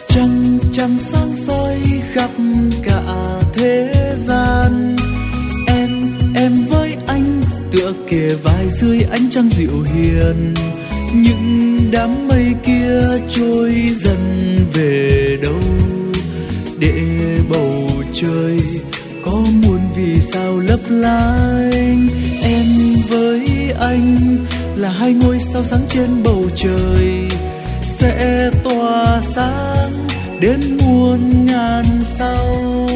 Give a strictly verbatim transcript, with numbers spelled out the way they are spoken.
Trăng trăng sáng soi khắp cả thế gian. Em em với anh tựa kề vai dưới ánh trăng dịu hiền. Những đám mây kia trôi dần về đâu, để bầu trời có muôn vì sao lấp lánh. Em với anh là hai ngôi sao sáng trên bầu trời, sẽ tỏa sáng đến muôn ngàn sao.